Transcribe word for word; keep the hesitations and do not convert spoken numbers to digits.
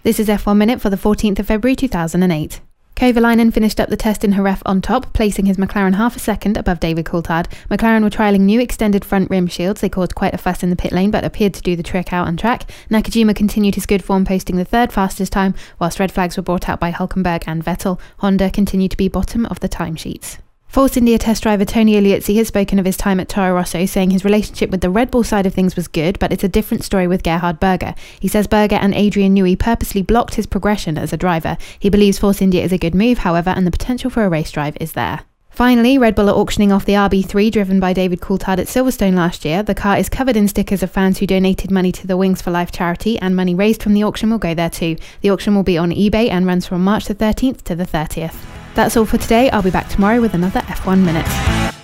This is F one Minute for the fourteenth of February two thousand eight. Kovalainen finished up the test in Jerez on top, placing his McLaren half a second above David Coulthard. McLaren were trialling new extended front rim shields. They caused quite a fuss in the pit lane, but appeared to do the trick out on track. Nakajima continued his good form, posting the third fastest time, whilst red flags were brought out by Hülkenberg and Vettel. Honda continued to be bottom of the timesheets. Force India test driver Tony Eliozzi has spoken of his time at Toro Rosso, saying his relationship with the Red Bull side of things was good, but it's a different story with Gerhard Berger. He says Berger and Adrian Newey purposely blocked his progression as a driver. He believes Force India is a good move, however, and the potential for a race drive is there. Finally, Red Bull are auctioning off the R B three driven by David Coulthard at Silverstone last year. The car is covered in stickers of fans who donated money to the Wings for Life charity, and money raised from the auction will go there too. The auction will be on eBay and runs from March the thirteenth to the thirtieth. That's all for today. I'll be back tomorrow with another F one Minute.